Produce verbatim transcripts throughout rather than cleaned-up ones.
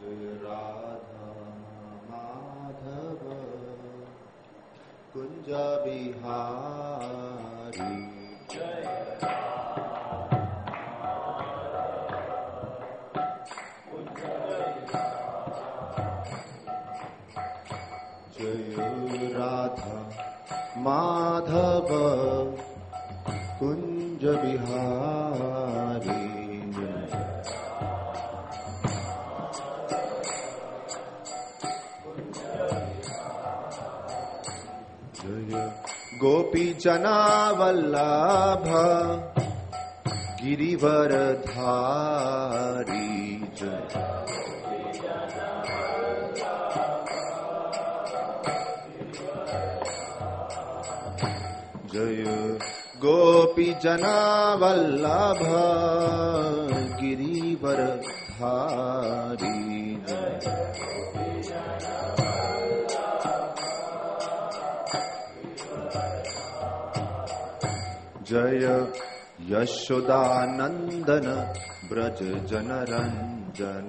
जय राधा माधव कुंज बिहारी जय राधा माधव कुंज बिहारी जय गोपी जना वल्लभ गिरिवर धारी जय जय गोपी जना वल्लभ गिरिवर धारी जय यशोदानंदन ब्रज जनरंजन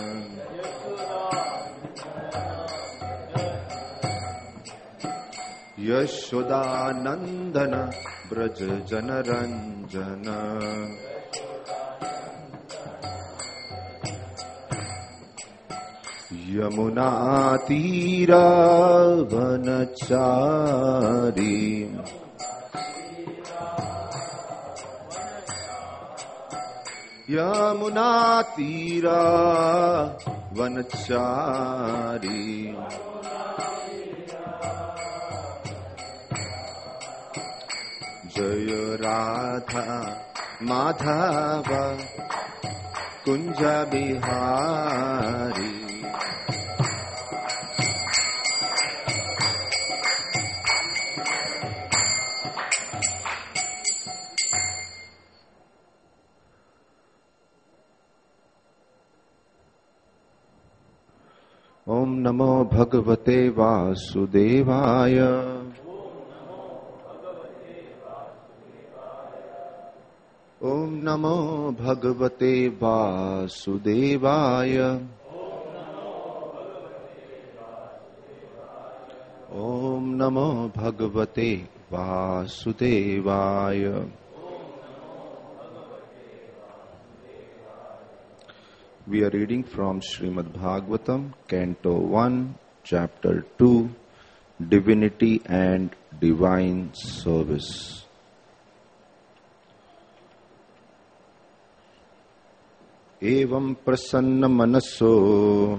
यशोदानंदन ब्रज जनरंजन यमुना तीरा वनचारी यमुना तीरा वनचारी जय राधा माधव कुंज बिहारी ओम नमो भगवते वासुदेवाय ओम नमो भगवते वासुदेवाय ओम नमो भगवते वासुदेवाय We are reading from Srimad Bhagavatam, Canto one, Chapter two, Divinity and Divine Service. Evam prasanna manaso.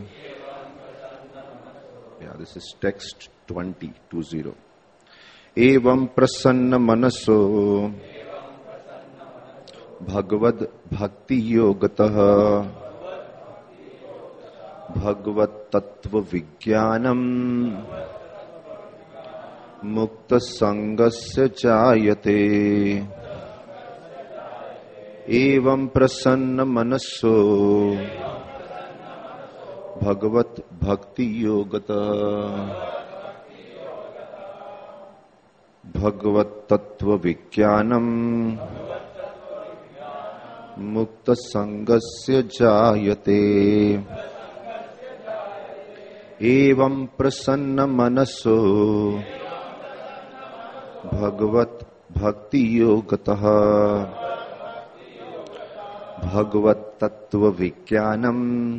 Yeah, this is text twenty, two zero. Evam prasanna manaso. Bhagavad bhakti yogatah. भगवत तत्व विज्ञानम मुक्त संगस्य जायते एवं प्रसन्न मनसो भगवत भक्ति योगतः भगवत तत्व विज्ञानम मुक्त संगस्य जायते एवं प्रसन्न मनसो भगवत भक्ति योगतः भगवत तत्व विज्ञानम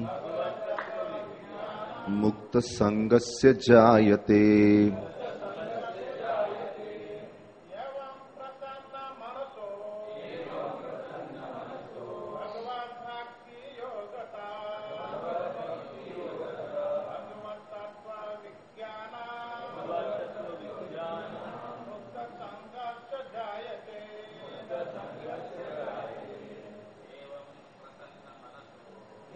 मुक्त संगस्य जायते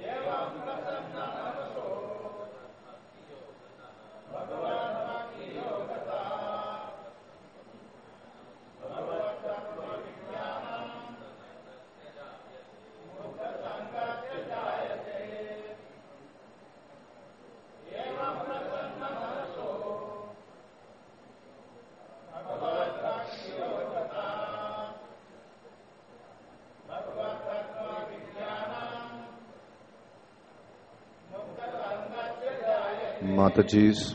भगवत Mataji's.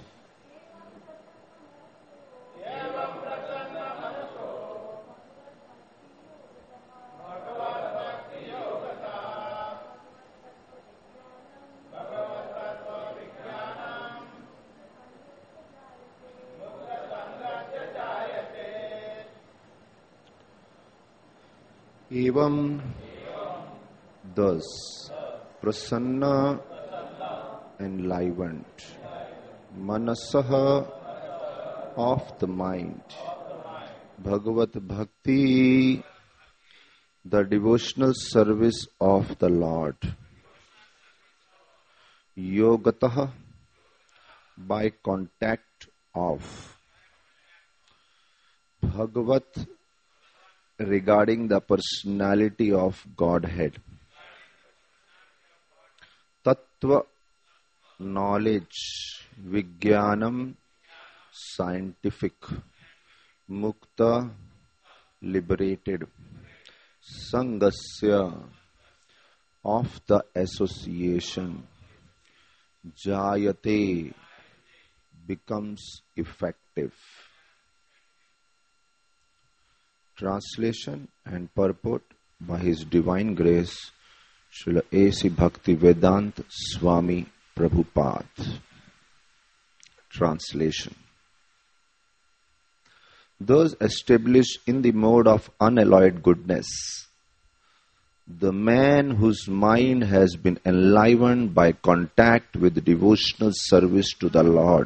Evam, thus, prasanna, enlivened, manasaha, of the mind, Bhagavat Bhakti, the devotional service of the Lord, Yogataha, by contact of, Bhagavat, regarding the personality of Godhead, Tattva, knowledge, Vijnanam, scientific, Mukta, liberated, Sangasya, of the association, Jayate, becomes effective. Translation and purport by His Divine Grace, Srila A C Bhaktivedanta Swami Prabhupada. Translation. Those established in the mode of unalloyed goodness, the man whose mind has been enlivened by contact with devotional service to the Lord,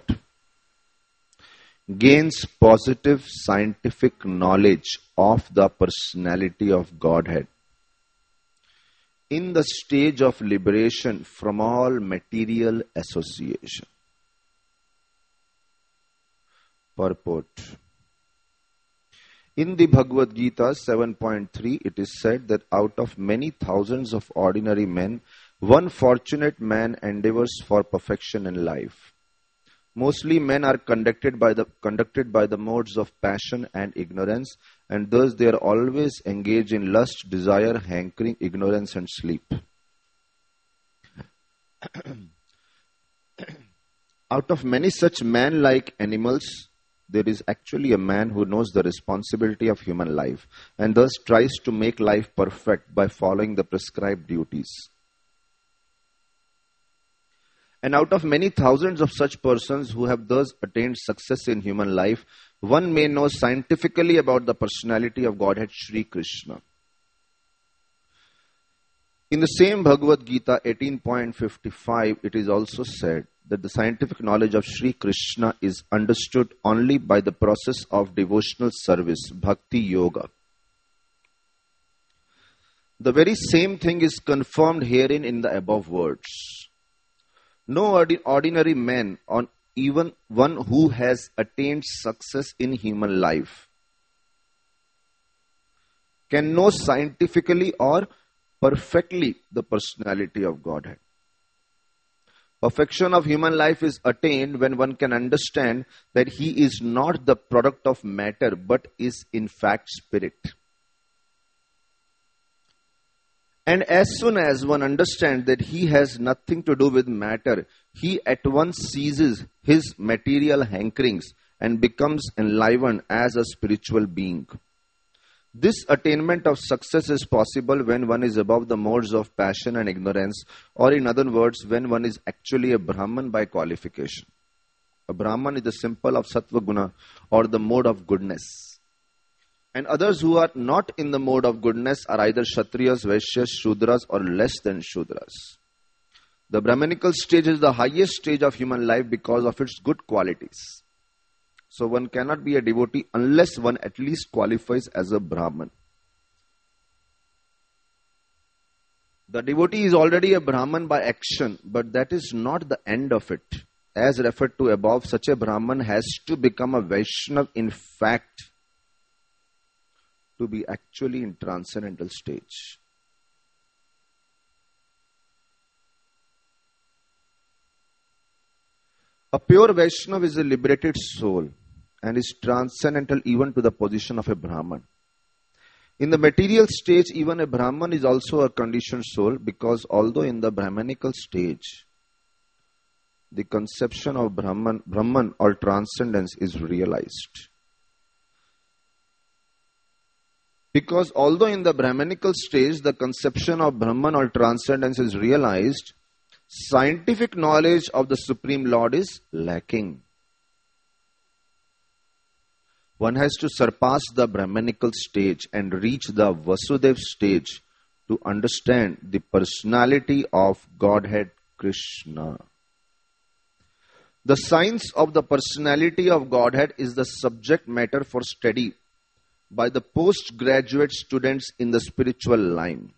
gains positive scientific knowledge of the personality of Godhead in the stage of liberation from all material association. Purport. In the Bhagavad Gita seven point three, it is said that out of many thousands of ordinary men, one fortunate man endeavors for perfection in life. Mostly men are conducted by the conducted by the modes of passion and ignorance, and thus they are always engaged in lust, desire, hankering, ignorance, and sleep. Out of many such man-like animals, there is actually a man who knows the responsibility of human life, and thus tries to make life perfect by following the prescribed duties. And out of many thousands of such persons who have thus attained success in human life, one may know scientifically about the personality of Godhead Sri Krishna. In the same Bhagavad Gita eighteen point fifty-five, it is also said that the scientific knowledge of Sri Krishna is understood only by the process of devotional service, Bhakti Yoga. The very same thing is confirmed herein in the above words. No ordinary man, or even one who has attained success in human life, can know scientifically or perfectly the personality of Godhead. Perfection of human life is attained when one can understand that he is not the product of matter, but is in fact spirit. And as soon as one understands that he has nothing to do with matter, he at once ceases his material hankerings and becomes enlivened as a spiritual being. This attainment of success is possible when one is above the modes of passion and ignorance, or in other words, when one is actually a Brahman by qualification. A Brahman is the symbol of Sattva Guna, or the mode of goodness. And others who are not in the mode of goodness are either Kshatriyas, Vaishyas, Shudras, or less than Shudras. The Brahmanical stage is the highest stage of human life because of its good qualities. So one cannot be a devotee unless one at least qualifies as a Brahman. The devotee is already a Brahman by action, but that is not the end of it. As referred to above, such a Brahman has to become a Vaishnav in fact, to be actually in transcendental stage. A pure Vaishnav is a liberated soul and is transcendental even to the position of a Brahman. In the material stage, even a Brahman is also a conditioned soul, because although in the Brahmanical stage, the conception of Brahman, Brahman or transcendence is realized. Because although in the Brahmanical stage the conception of Brahman or transcendence is realized, scientific knowledge of the Supreme Lord is lacking. One has to surpass the Brahmanical stage and reach the Vasudev stage to understand the personality of Godhead Krishna. The science of the personality of Godhead is the subject matter for study by the postgraduate students in the spiritual line.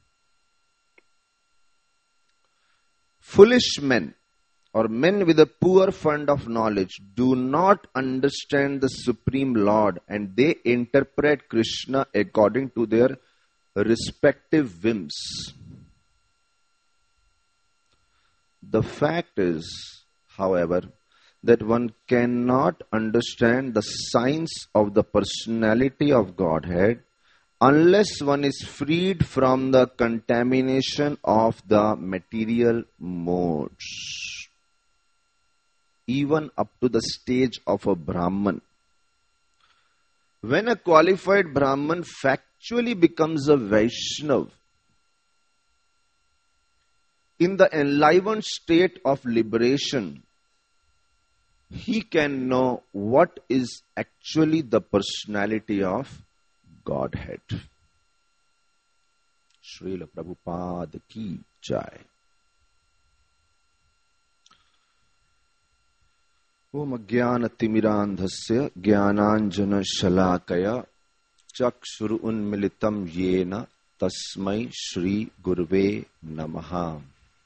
Foolish men or men with a poor fund of knowledge do not understand the Supreme Lord, and they interpret Krishna according to their respective whims. The fact is, however, that one cannot understand the science of the personality of Godhead unless one is freed from the contamination of the material modes, even up to the stage of a Brahman. When a qualified Brahman factually becomes a Vaishnav, in the enlivened state of liberation, he can know what is actually the personality of Godhead. Srila Prabhupada ki jai. Om Jnana Timirandhasya Jnananjana Shalakaya Chakshuru Unmilitam Yena Tasmai Shri Gurve Namaha.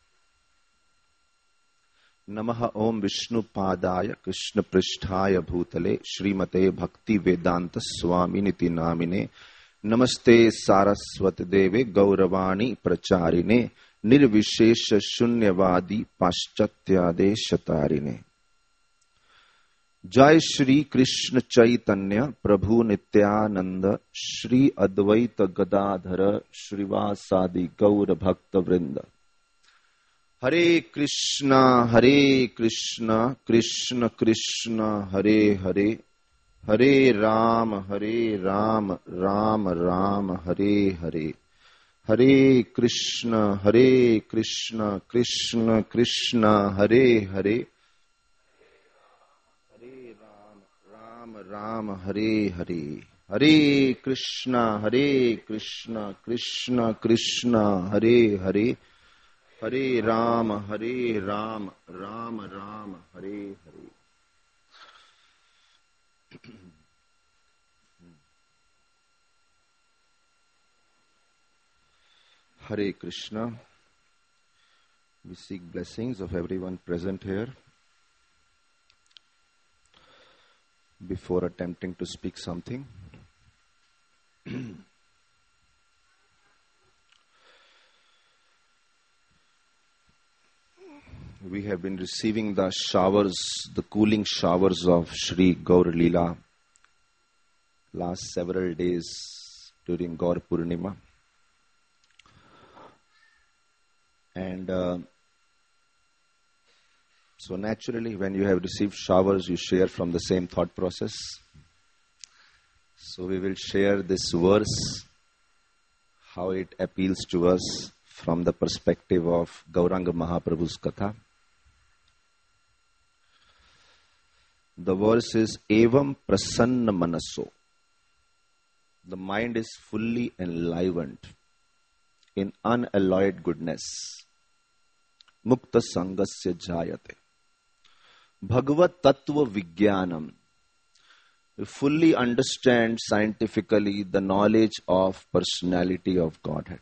Namaha Om Vishnu Padaya Krishna Pristhaya Bhutale Srimate Bhakti Vedanta Swami Niti Namine Namaste Saraswati Deve Gauravani Pracharine Nirvishesha Shunyavadi Paschatyade Shatarine. Jai Shri Krishna Chaitanya Prabhu Nityananda Shri Advaita Gadadhara Shrivasadi Gaura Bhakta Vrinda. Hare Krishna, Hare Krishna, Krishna Krishna, Hare Hare, Hare Rama, Hare Rama, Rama Rama, Hare Hare, Hare Krishna, Hare Krishna, Krishna Krishna, Hare Hare, Hare Rama, Rama Rama, Hare Hare, Hare Krishna, Hare Krishna, Krishna Krishna, Hare Hare, Hare Rama, Hare Rama, Rama Rama, Hare Hare. Hare Krishna. We seek blessings of everyone present here. Before attempting to speak something, we have been receiving the showers, the cooling showers of Shri Gaur Leela last several days during Gaur Purnima. And uh, so naturally, when you have received showers, you share from the same thought process. So we will share this verse, how it appeals to us from the perspective of Gauranga Mahaprabhu's Katha. The verse is Evam Prasanna Manaso. The mind is fully enlivened in unalloyed goodness. Mukta Sangasya Jayate. Bhagavad Tattva Vijnanam. We fully understand scientifically the knowledge of personality of Godhead.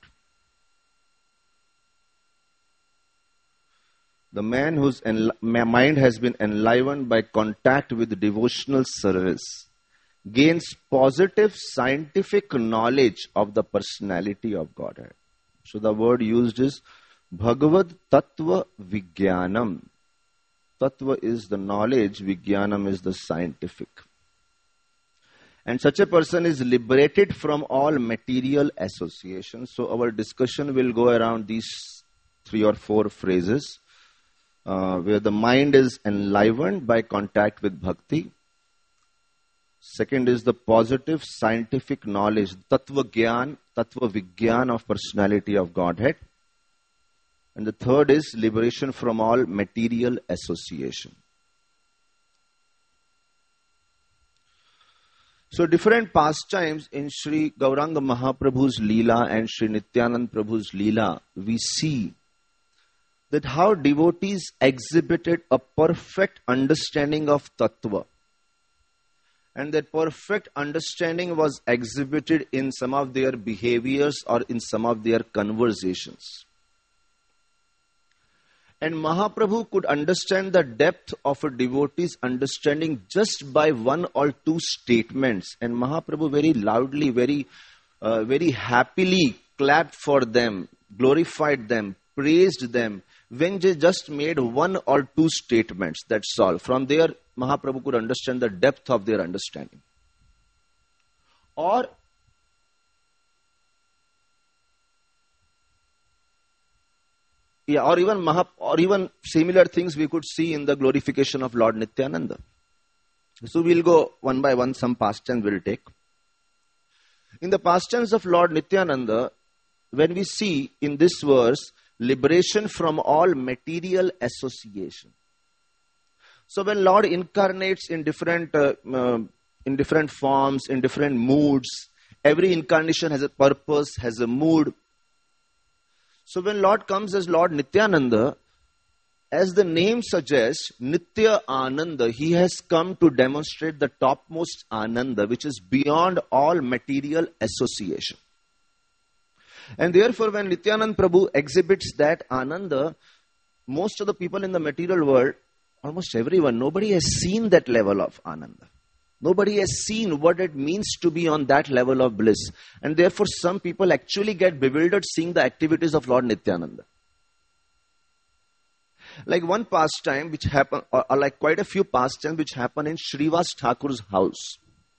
The man whose enli- mind has been enlivened by contact with devotional service gains positive scientific knowledge of the personality of Godhead. So the word used is Bhagavad Tattva Vijnanam. Tattva is the knowledge, Vijnanam is the scientific. And such a person is liberated from all material associations. So our discussion will go around these three or four phrases. uh, where the mind is enlivened by contact with bhakti. Second is the positive scientific knowledge, tattva gyan, tattva vigyan of personality of Godhead. And the third is liberation from all material association. So different pastimes in Sri Gauranga Mahaprabhu's Leela and Sri Nityanand Prabhu's Leela, we see that how devotees exhibited a perfect understanding of Tattva. And that perfect understanding was exhibited in some of their behaviors or in some of their conversations. And Mahaprabhu could understand the depth of a devotee's understanding just by one or two statements. And Mahaprabhu very loudly, very, uh, very happily clapped for them, glorified them, praised them, when they just made one or two statements. That's all. From there, Mahaprabhu could understand the depth of their understanding. Or Yeah, or even Maha, or even similar things we could see in the glorification of Lord Nityananda. So we'll go one by one, some pastimes we'll take. In the pastimes of Lord Nityananda, when we see in this verse, liberation from all material association. So when Lord incarnates in different, uh, uh, in different forms, in different moods, every incarnation has a purpose, has a mood. So when Lord comes as Lord Nityananda, as the name suggests, Nitya Ananda, he has come to demonstrate the topmost Ananda, which is beyond all material association. And therefore, when Nityanand Prabhu exhibits that Ananda, most of the people in the material world, almost everyone, nobody has seen that level of Ananda. Nobody has seen what it means to be on that level of bliss. And therefore, some people actually get bewildered seeing the activities of Lord Nityananda. Like one pastime which happened, or, or like quite a few pastimes which happen in Srivas Thakur's house.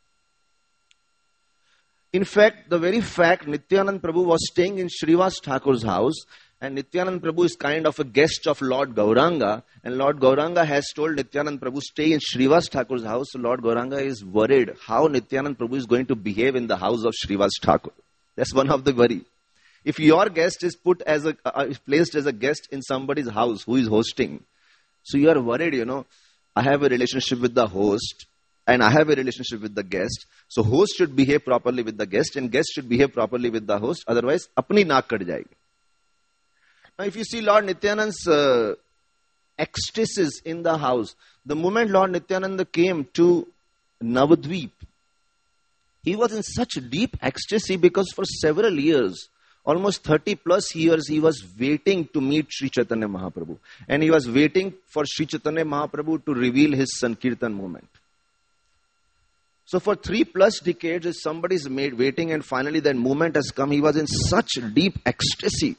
In fact, the very fact Nityanand Prabhu was staying in Srivas Thakur's house, and Nityanand Prabhu is kind of a guest of Lord Gauranga, and Lord Gauranga has told Nityanand Prabhu, stay in Srivas Thakur's house. So Lord Gauranga is worried how Nityanand Prabhu is going to behave in the house of Srivas Thakur. That's one of the worry. If your guest is put as a, uh, is placed as a guest in somebody's house who is hosting, so you are worried, you know, I have a relationship with the host, and I have a relationship with the guest. So host should behave properly with the guest, and guest should behave properly with the host. Otherwise, apni naak kat jayegi. Now, if you see Lord Nityanand's uh, ecstasies in the house, the moment Lord Nityananda came to Navadvip, he was in such deep ecstasy because for several years, almost thirty plus years, he was waiting to meet Sri Chaitanya Mahaprabhu. And he was waiting for Sri Chaitanya Mahaprabhu to reveal his Sankirtan movement. So for three plus decades, if somebody is made waiting and finally that moment has come, he was in such deep ecstasy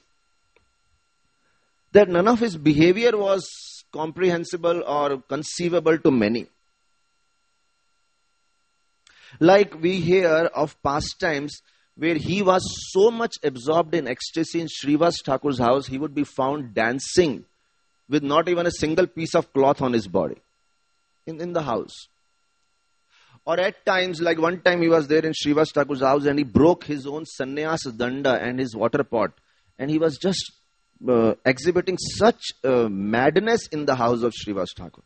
that none of his behavior was comprehensible or conceivable to many. Like we hear of pastimes where he was so much absorbed in ecstasy in Srivas Thakur's house, he would be found dancing with not even a single piece of cloth on his body in, in the house. Or at times, like one time he was there in Srivas Thakur's house and he broke his own sannyas danda and his water pot. And he was just uh, exhibiting such uh, madness in the house of Srivas Thakur.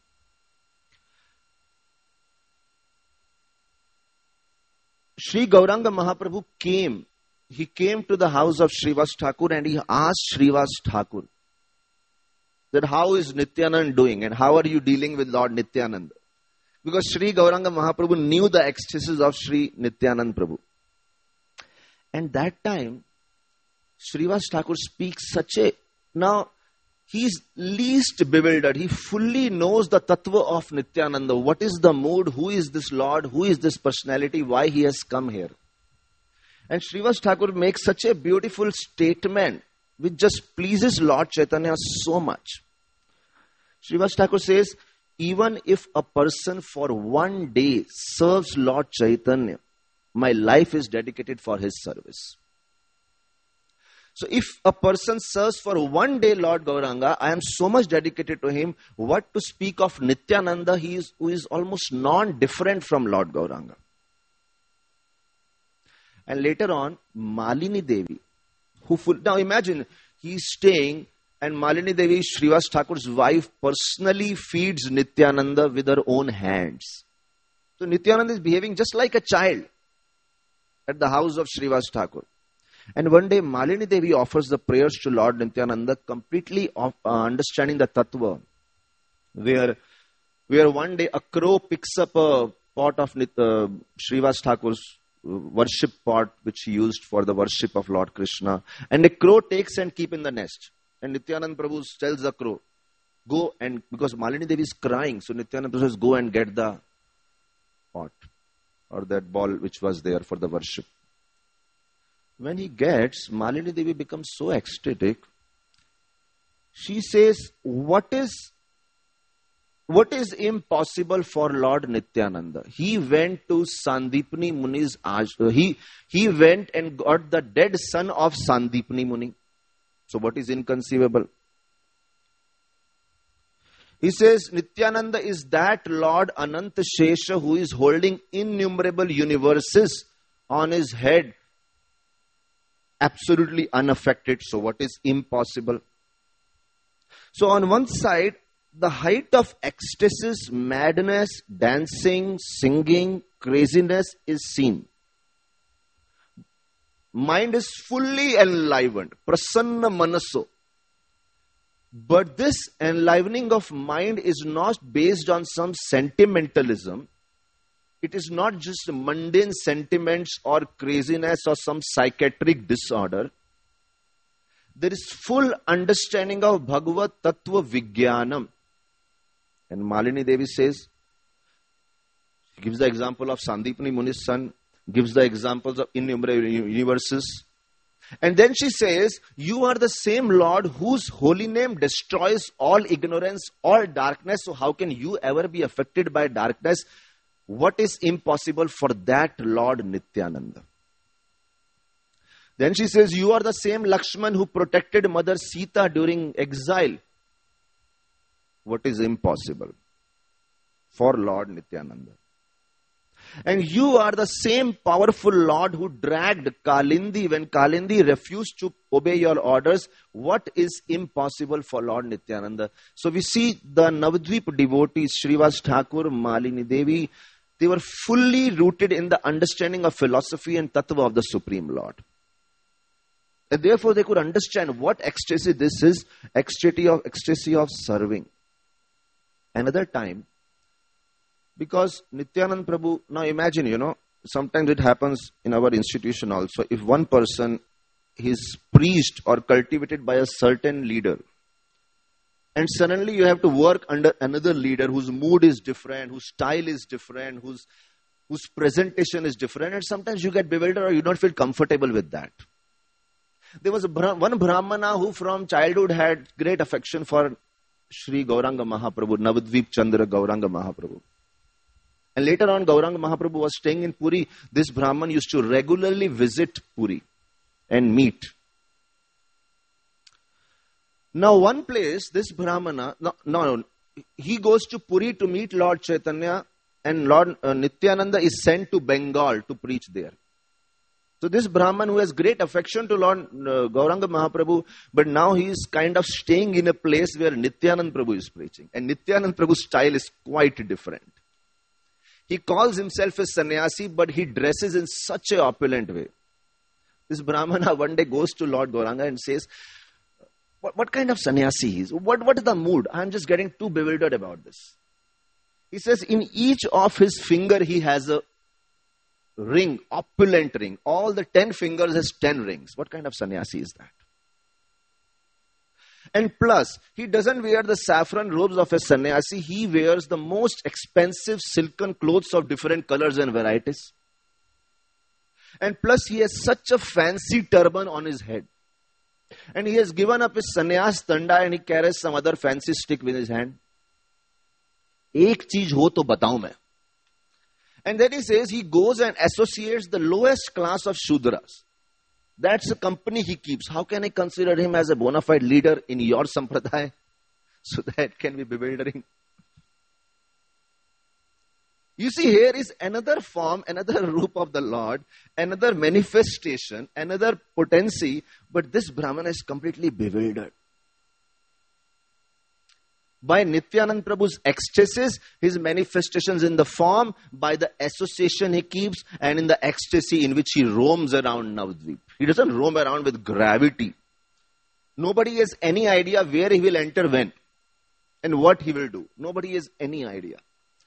Sri Gauranga Mahaprabhu came. He came to the house of Srivas Thakur and he asked Srivas Thakur that how is Nityanand doing and how are you dealing with Lord Nityanand? Because Sri Gauranga Mahaprabhu knew the ecstasies of Sri Nityanand Prabhu. And that time, Srivas Thakur speaks such a... Now, he is least bewildered. He fully knows the tattva of Nityananda. What is the mood? Who is this Lord? Who is this personality? Why he has come here? And Srivas Thakur makes such a beautiful statement which just pleases Lord Chaitanya so much. Srivas Thakur says, even if a person for one day serves Lord Chaitanya, my life is dedicated for his service. So if a person serves for one day Lord Gauranga, I am so much dedicated to him. What to speak of Nityananda, he is, who is almost non-different from Lord Gauranga. And later on, Malini Devi, who full, now imagine, he is staying and Malini Devi, Srivas Thakur's wife, personally feeds Nityananda with her own hands. So Nityananda is behaving just like a child at the house of Srivas Thakur. And one day Malini Devi offers the prayers to Lord Nityananda, completely of, uh, understanding the tattva. Where, where one day a crow picks up a pot of uh, Srivas Thakur's worship pot, which he used for the worship of Lord Krishna. And a crow takes and keep in the nest. And Nityananda Prabhu tells the crow, go and, because Malini Devi is crying, so Nityananda Prabhu says, go and get the pot or that ball which was there for the worship. When he gets, Malini Devi becomes so ecstatic. She says, what is, what is impossible for Lord Nityananda? He went to Sandipni Muni's ashram. He, he went and got the dead son of Sandipni Muni. So what is inconceivable? He says, Nityananda is that Lord Ananta Shesha who is holding innumerable universes on his head, absolutely unaffected. So what is impossible? So on one side, the height of ecstasis, madness, dancing, singing, craziness is seen. Mind is fully enlivened, prasanna manaso. But this enlivening of mind is not based on some sentimentalism. It is not just mundane sentiments or craziness or some psychiatric disorder. There is full understanding of Bhagavad Tattva Vijnanam. And Malini Devi says, she gives the example of Sandipni Muni's son, gives the examples of innumerable universes. And then she says, you are the same Lord whose holy name destroys all ignorance, all darkness. So how can you ever be affected by darkness? What is impossible for that Lord Nityananda? Then she says, you are the same Lakshman who protected Mother Sita during exile. What is impossible for Lord Nityananda? And you are the same powerful Lord who dragged Kalindi when Kalindi refused to obey your orders. What is impossible for Lord Nityananda? So we see the Navadvip devotees, Srivas Thakur, Malini Devi, they were fully rooted in the understanding of philosophy and tattva of the Supreme Lord. And therefore they could understand what ecstasy this is, ecstasy of, ecstasy of serving. Another time, because Nityananda Prabhu, now imagine, you know, sometimes it happens in our institution also. If one person is preached or cultivated by a certain leader, and suddenly you have to work under another leader whose mood is different, whose style is different, whose, whose presentation is different, and sometimes you get bewildered or you don't feel comfortable with that. There was a, one Brahmana who from childhood had great affection for Sri Gauranga Mahaprabhu, Navadvip Chandra Gauranga Mahaprabhu. And later on, Gauranga Mahaprabhu was staying in Puri. This Brahman used to regularly visit Puri and meet. Now, one place, this Brahmana, no, no, he goes to Puri to meet Lord Chaitanya, and Lord uh, Nityananda is sent to Bengal to preach there. So this Brahman who has great affection to Lord uh, Gauranga Mahaprabhu, but now he is kind of staying in a place where Nityananda Prabhu is preaching. And Nityananda Prabhu's style is quite different. He calls himself a sannyasi, but he dresses in such an opulent way. This Brahmana one day goes to Lord Gauranga and says, what, what kind of sannyasi he is? What, what is the mood? I am just getting too bewildered about this. He says, in each of his finger he has a ring, opulent ring. All the ten fingers has ten rings. What kind of sannyasi is that? And plus, he doesn't wear the saffron robes of a sannyasi. He wears the most expensive silken clothes of different colors and varieties. And plus, he has such a fancy turban on his head. And he has given up his sannyas tanda and he carries some other fancy stick with his hand. Ek cheez ho to batao main. And then he says he goes and associates the lowest class of Shudras. That's the company he keeps. How can I consider him as a bona fide leader in your sampradaya? So that can be bewildering. You see, here is another form, another roop of the Lord, another manifestation, another potency, but this Brahmana is completely bewildered. By Nityanand Prabhu's ecstasies, his manifestations in the form, by the association he keeps, and in the ecstasy in which he roams around Navadvip. He doesn't roam around with gravity. Nobody has any idea where he will enter when and what he will do. Nobody has any idea.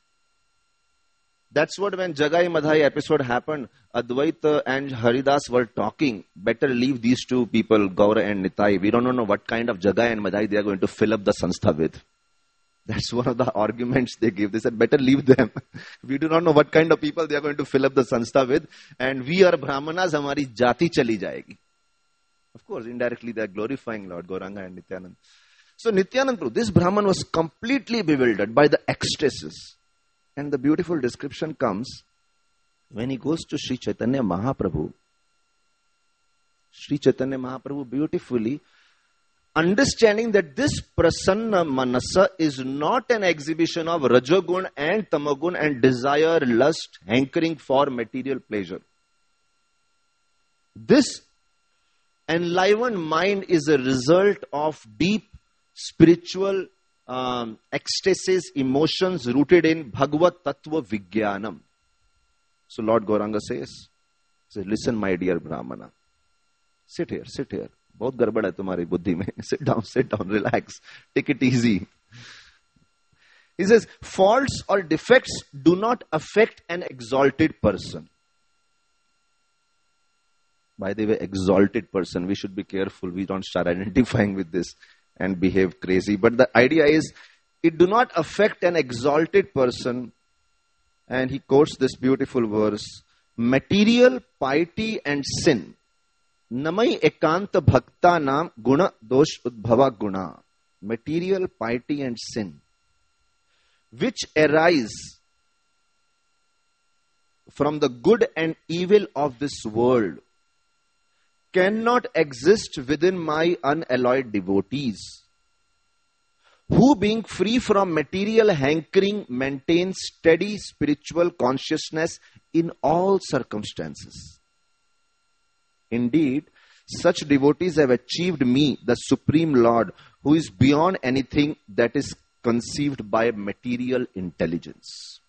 That's what when Jagai Madhai episode happened, Advaita and Haridas were talking. Better leave these two people, Gaura and Nitai. We don't know what kind of Jagai and Madhai they are going to fill up the Sanstha with. That's one of the arguments they give. They said, better leave them. We do not know what kind of people they are going to fill up the Sanstha with. And we are Brahmanas, hamari jati chali jayegi. Of course, indirectly they are glorifying Lord Gauranga and Nityanand. So Nityanand Prabhu, this Brahman was completely bewildered by the ecstasies. And the beautiful description comes when he goes to Sri Chaitanya Mahaprabhu. Sri Chaitanya Mahaprabhu beautifully understanding that this prasanna manasa is not an exhibition of rajagun and tamagun and desire, lust, hankering for material pleasure. This enlivened mind is a result of deep spiritual Um, ecstasies, emotions rooted in Bhagavad Tattva Vijnanam. So Lord Gauranga says, says, listen my dear Brahmana, sit here, sit here. Bahut garbad hai tumhari buddhi mein. Sit down, sit down, relax. Take it easy. He says, faults or defects do not affect an exalted person. By the way, exalted person, we should be careful. We don't start identifying with this and behave crazy. But the idea is, it do not affect an exalted person. And he quotes this beautiful verse, material, piety and sin. Namai ekanta bhakta nam guna dosh udbhava guna. Material, piety and sin, which arise from the good and evil of this world, cannot exist within my unalloyed devotees, who being free from material hankering maintain steady spiritual consciousness in all circumstances. Indeed, such devotees have achieved me, the Supreme Lord, who is beyond anything that is conceived by material intelligence.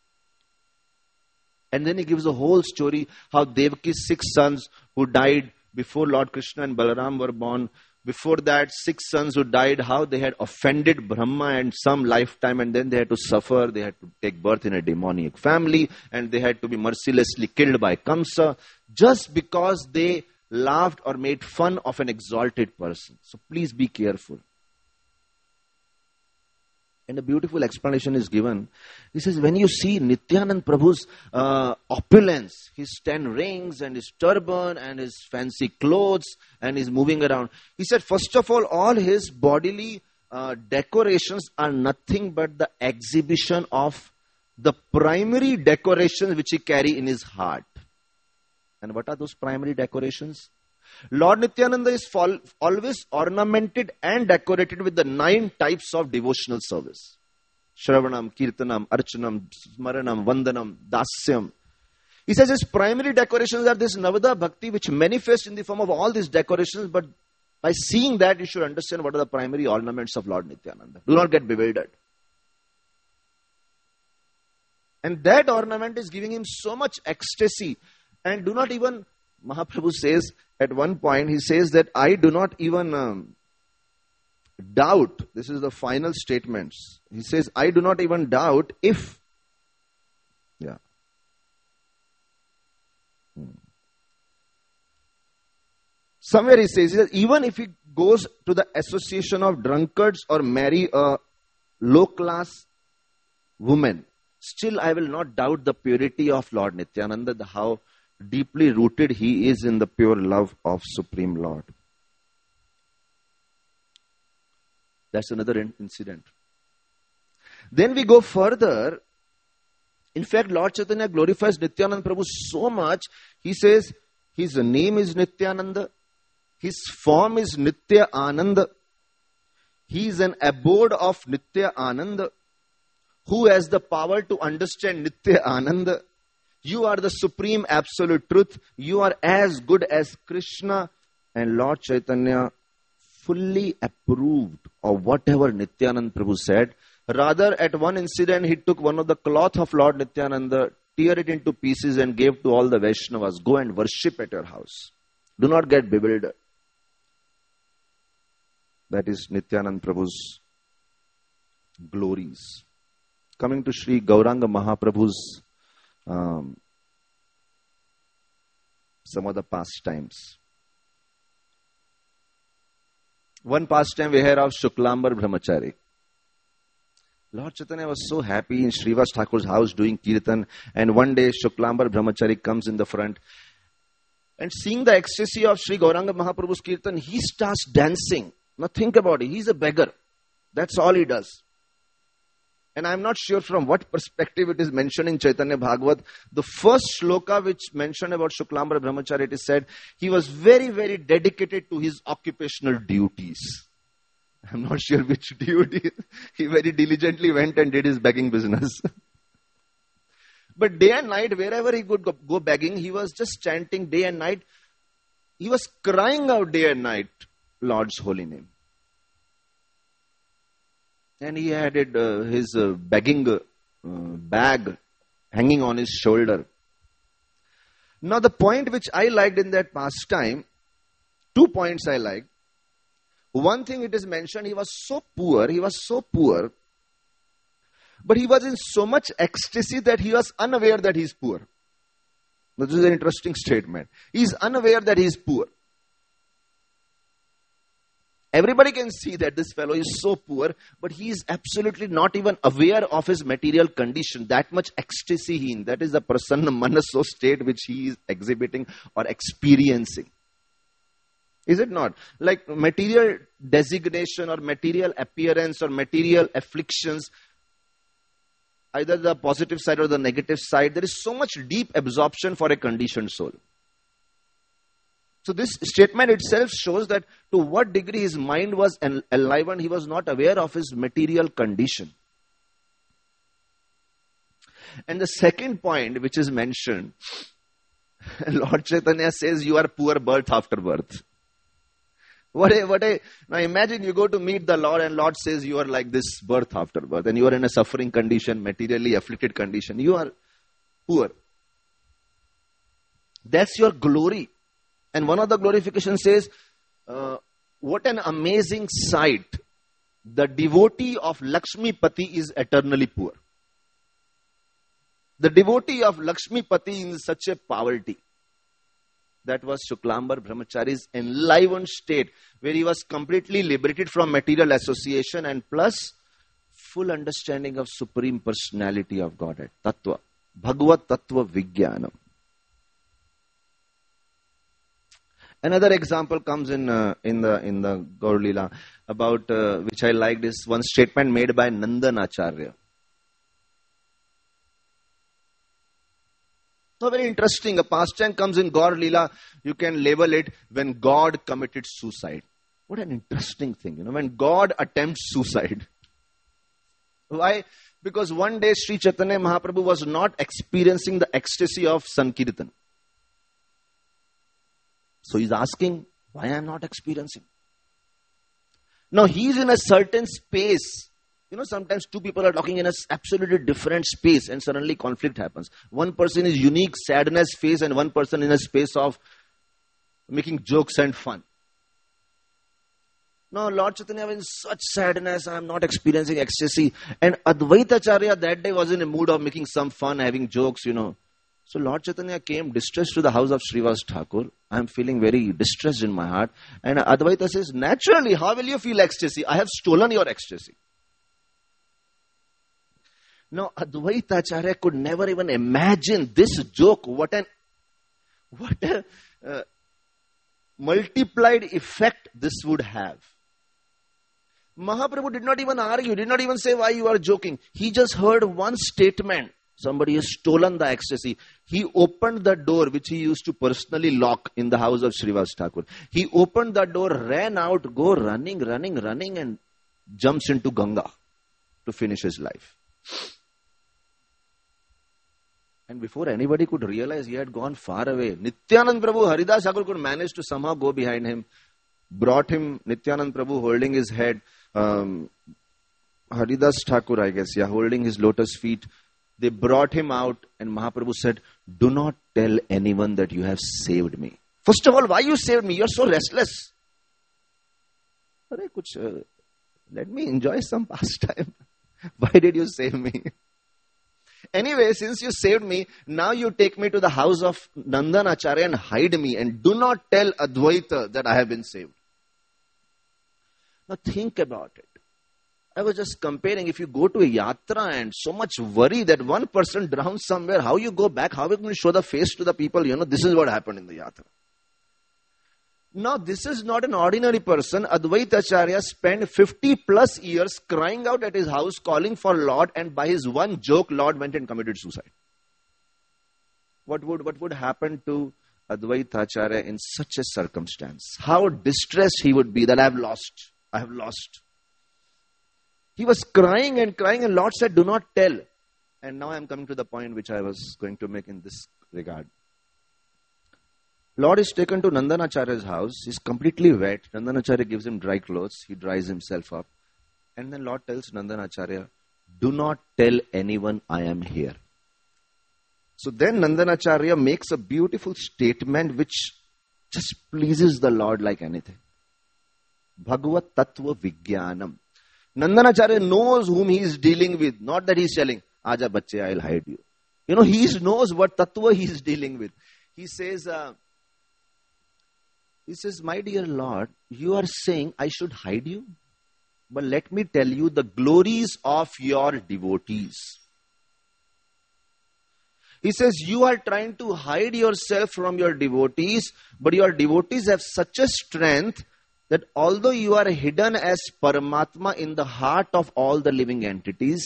And then he gives a whole story how Devaki's six sons who died before Lord Krishna and Balaram were born. Before that, six sons who died, how they had offended Brahma in some lifetime and then they had to suffer. They had to take birth in a demoniac family and they had to be mercilessly killed by Kamsa just because they laughed or made fun of an exalted person. So please be careful. And a beautiful explanation is given. He says, when you see Nityanand Prabhu's uh, opulence, his ten rings and his turban and his fancy clothes and he's moving around. He said, first of all, all his bodily uh, decorations are nothing but the exhibition of the primary decorations which he carry in his heart. And what are those primary decorations? Lord Nityananda is fall, always ornamented and decorated with the nine types of devotional service. Shravanam, Kirtanam, Archanam, Smaranam, Vandanam, Dasyam. He says his primary decorations are this Navada Bhakti which manifests in the form of all these decorations, but by seeing that you should understand what are the primary ornaments of Lord Nityananda. Do not get bewildered. And that ornament is giving him so much ecstasy. And do not even, Mahaprabhu says at one point, he says that I do not even um, doubt, this is the final statements. He says, I do not even doubt if, yeah. Hmm. Somewhere he says, he says, even if he goes to the association of drunkards or marry a low class woman, still I will not doubt the purity of Lord Nityananda, the how deeply rooted he is in the pure love of Supreme Lord. That's another incident. Then we go further. In fact, Lord Chaitanya glorifies Nityananda Prabhu so much. He says, His name is Nityananda. His form is Nitya Ananda. He is an abode of Nitya Ananda. Who has the power to understand Nitya Ananda? You are the supreme absolute truth. You are as good as Krishna. And Lord Chaitanya fully approved of whatever Nityananda Prabhu said. Rather, at one incident, he took one of the cloth of Lord Nityananda, tear it into pieces and gave to all the Vaishnavas. Go and worship at your house. Do not get bewildered. That is Nityananda Prabhu's glories. Coming to Sri Gauranga Mahaprabhu's um, some of the pastimes. One pastime we hear of Shuklambar Brahmachari. Lord Chaitanya was so happy in Srivas Thakur's house doing kirtan, and one day Shuklambar Brahmachari comes in the front, and seeing the ecstasy of Sri Gauranga Mahaprabhu's kirtan, he starts dancing. Now think about it, he's a beggar. That's all he does. And I'm not sure from what perspective it is mentioned in Chaitanya Bhagavat. The first shloka which mentioned about Shuklambar Brahmachari, it is said, he was very, very dedicated to his occupational duties. I'm not sure which duty. He very diligently went and did his begging business. But day and night, wherever he could go begging, he was just chanting day and night. He was crying out day and night, Lord's holy name. And he had it, uh, his uh, begging uh, bag hanging on his shoulder. Now the point which I liked in that pastime, two points I liked. One thing it is mentioned, he was so poor, he was so poor, but he was in so much ecstasy that he was unaware that he is poor. This is an interesting statement. He is unaware that he is poor. Everybody can see that this fellow is so poor, but he is absolutely not even aware of his material condition. That much ecstasy he in. That is the prasanna manaso state which he is exhibiting or experiencing. Is it not? Like material designation or material appearance or material afflictions, either the positive side or the negative side, there is so much deep absorption for a conditioned soul. So this statement itself shows that to what degree his mind was enlivened, he was not aware of his material condition. And the second point which is mentioned, Lord Chaitanya says you are poor birth after birth. What a, what a, now imagine you go to meet the Lord and Lord says you are like this birth after birth and you are in a suffering condition, materially afflicted condition. You are poor. That's your glory. And one of the glorifications says, uh, what an amazing sight. The devotee of Lakshmi Pati is eternally poor. The devotee of Lakshmi Pati is such a poverty. That was Shuklambar Brahmachari's enlivened state, where he was completely liberated from material association and plus full understanding of Supreme Personality of Godhead. Tattva. Bhagavad Tattva Vijnanam. Another example comes in uh, in the in the Gaur Leela about uh, which I liked is one statement made by Nandan Acharya. So very interesting. A pastime comes in Gaur Leela. You can label it when God committed suicide. What an interesting thing, you know, when God attempts suicide. Why? Because one day Sri Chaitanya Mahaprabhu was not experiencing the ecstasy of Sankirtan. So he's asking, why I am not experiencing? Now he is in a certain space. You know, sometimes two people are talking in an absolutely different space and suddenly conflict happens. One person is unique sadness phase and one person in a space of making jokes and fun. No, Lord Chaitanya was in such sadness, I am not experiencing ecstasy. And Advaita Acharya that day was in a mood of making some fun, having jokes, you know. So Lord Chaitanya came distressed to the house of Srivas Thakur. I am feeling very distressed in my heart. And Advaita says, naturally, how will you feel ecstasy? I have stolen your ecstasy. Now, Advaita Acharya could never even imagine this joke. What an, what a uh, multiplied effect this would have. Mahaprabhu did not even argue, did not even say why you are joking. He just heard one statement. Somebody has stolen the ecstasy. He opened the door which he used to personally lock in the house of Srivas Thakur. He opened the door, ran out, go running, running, running and jumps into Ganga to finish his life. And before anybody could realize, he had gone far away. Nityanand Prabhu, Haridas Thakur could manage to somehow go behind him. Brought him, Nityanand Prabhu holding his head. Um, Haridas Thakur, I guess, yeah, holding his lotus feet. They brought him out and Mahaprabhu said, do not tell anyone that you have saved me. First of all, why you saved me? You are so restless. Let me enjoy some pastime. Why did you save me? Anyway, since you saved me, now you take me to the house of Nandanacharya and hide me and do not tell Advaita that I have been saved. Now think about it. I was just comparing, if you go to a yatra and so much worry that one person drowns somewhere, how you go back, how are you going to show the face to the people, you know, this is what happened in the yatra. Now, this is not an ordinary person. Advaita Acharya spent fifty plus years crying out at his house, calling for Lord, and by his one joke, Lord went and committed suicide. What would, what would happen to Advaita Acharya in such a circumstance? How distressed he would be that I have lost. I have lost. He was crying and crying and Lord said, do not tell. And now I am coming to the point which I was going to make in this regard. Lord is taken to Nandanacharya's house. He is completely wet. Nandanacharya gives him dry clothes. He dries himself up. And then Lord tells Nandanacharya, do not tell anyone I am here. So then Nandanacharya makes a beautiful statement which just pleases the Lord like anything. Bhagavat Tattva Vijnanam. Nandanacharya knows whom he is dealing with. Not that he is telling, Aja bachche, I will hide you. You know, he knows what tattva he is dealing with. He says, uh, he says, my dear Lord, you are saying I should hide you? But let me tell you the glories of your devotees. He says, you are trying to hide yourself from your devotees, but your devotees have such a strength that although you are hidden as Paramatma in the heart of all the living entities,